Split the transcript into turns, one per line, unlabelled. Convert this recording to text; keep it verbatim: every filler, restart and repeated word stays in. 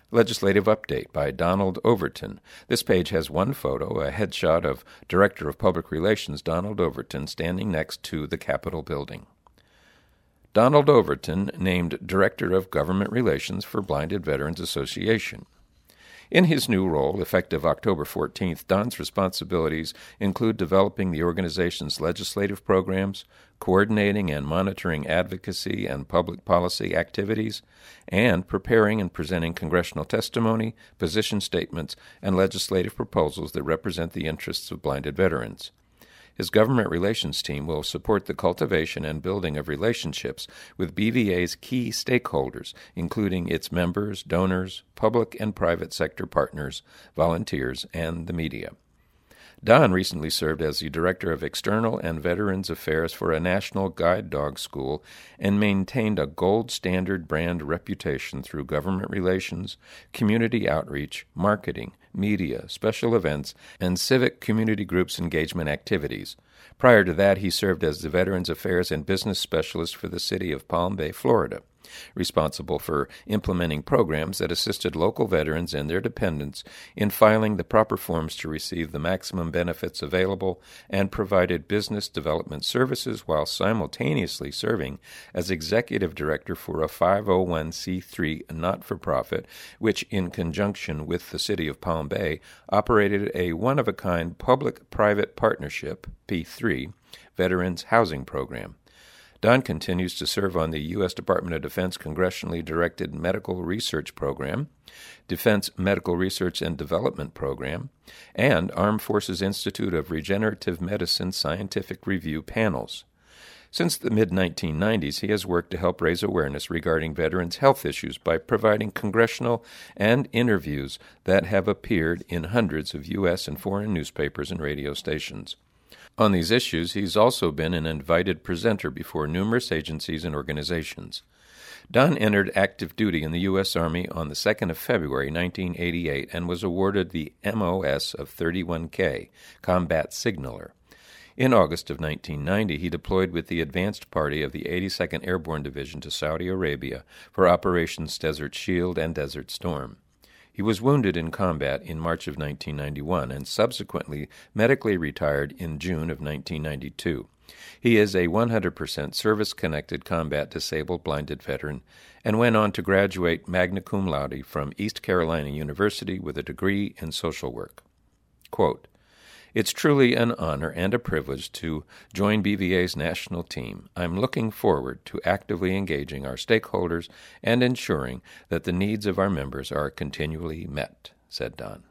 Legislative Update by Donald Overton. This page has one photo, a headshot of Director of Public Relations Donald Overton standing next to the Capitol building. Donald Overton named Director of Government Relations for Blinded Veterans Association. In his new role, effective October fourteenth, Don's responsibilities include developing the organization's legislative programs, coordinating and monitoring advocacy and public policy activities, and preparing and presenting congressional testimony, position statements, and legislative proposals that represent the interests of blinded veterans. His government relations team will support the cultivation and building of relationships with B V A's key stakeholders, including its members, donors, public and private sector partners, volunteers, and the media. Don recently served as the Director of External and Veterans Affairs for a national guide dog school and maintained a gold standard brand reputation through government relations, community outreach, marketing, media, special events, and civic community groups engagement activities. Prior to that, he served as the Veterans Affairs and Business Specialist for the city of Palm Bay, Florida, responsible for implementing programs that assisted local veterans and their dependents in filing the proper forms to receive the maximum benefits available, and provided business development services while simultaneously serving as executive director for a five oh one c three not-for-profit, which, in conjunction with the city of Palm Bay, operated a one-of-a-kind public-private partnership, P three, Veterans Housing Program. Don continues to serve on the U S Department of Defense Congressionally Directed Medical Research Program, Defense Medical Research and Development Program, and Armed Forces Institute of Regenerative Medicine Scientific Review panels. Since the mid nineteen nineties, he has worked to help raise awareness regarding veterans' health issues by providing congressional and interviews that have appeared in hundreds of U S and foreign newspapers and radio stations. On these issues, he's also been an invited presenter before numerous agencies and organizations. Don entered active duty in the U S Army on the second of February, nineteen eighty-eight, and was awarded the M O S of thirty-one K, Combat Signaler. In August of nineteen ninety, he deployed with the advanced party of the eighty-second Airborne Division to Saudi Arabia for Operations Desert Shield and Desert Storm. He was wounded in combat in March of nineteen ninety-one and subsequently medically retired in June of nineteen ninety-two. He is a one hundred percent service-connected combat disabled blinded veteran and went on to graduate magna cum laude from East Carolina University with a degree in social work. Quote, "It's truly an honor and a privilege to join B V A's national team. I'm looking forward to actively engaging our stakeholders and ensuring that the needs of our members are continually met," said Don.